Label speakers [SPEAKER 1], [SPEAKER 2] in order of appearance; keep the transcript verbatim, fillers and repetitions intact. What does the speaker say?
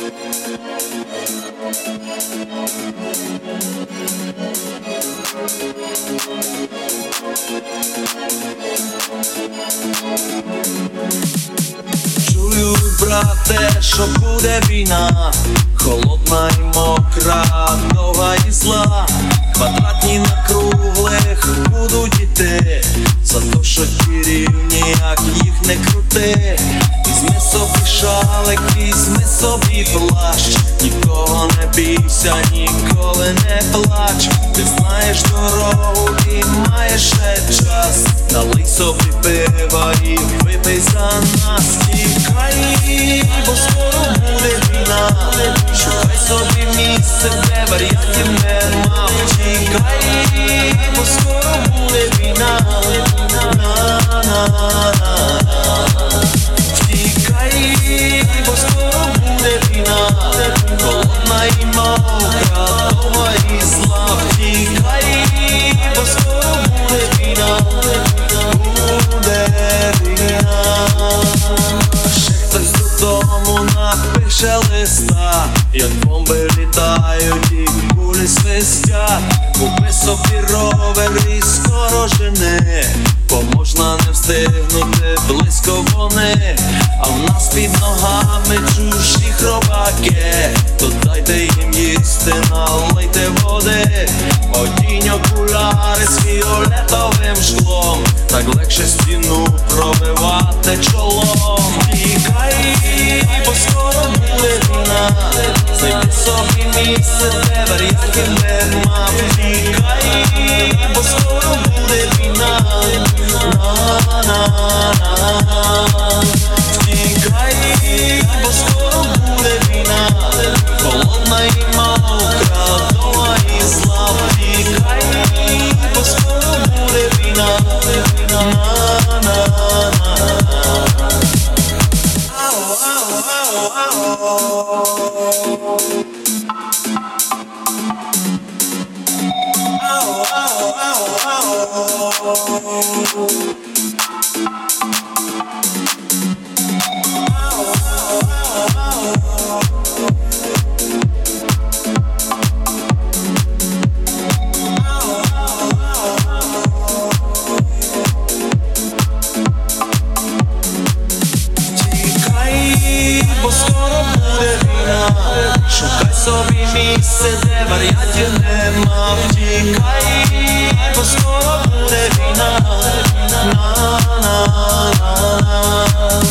[SPEAKER 1] Чую, брате, що буде війна, холодна і мокра, довга і зла. Квадратні на круглих будуть іти, за то, що ті рівні, як їх не крути. Візьми собі шалик, візьми собі плащ, нікого не бійся, ніколи не плач. Ти знаєш дорогу і маєш ще час, налий собі пива і випий за нас. Тікай, бо скоро буде війна, шукай собі місце, де варіантів нема. Тікай, бо скоро буде війна, на-на-на-на. Тікай, бо скоро буде війна, холодна і мокра, довга і зла. Тікай, бо скоро буде війна, буде війна. Ще хтось додому напише листа, як бомби літають і кулі свистять. Купи собі ровер і скоро жени, бо можна не встигнути близько вони. А в нас під ногами чужі хробаки, то дайте їм їсти, налийте води. Одінь окуляри з фіолетовим шклом, так легше стіну пробивати чолом. Тікай, бо скоро буде війна, знайди собі місце, де варіантів нема. Тікай, бо скоро буде війна, на-на-на-на. Тікай, бо скоро буде війна, холодна і мокра, довга і зла. Тікай, бо скоро буде війна, на-на-на-на. Бо скоро буде війна, шукай собі місце, де варіантів нема. Втікай, бо скоро буде війна, на-на-на-на.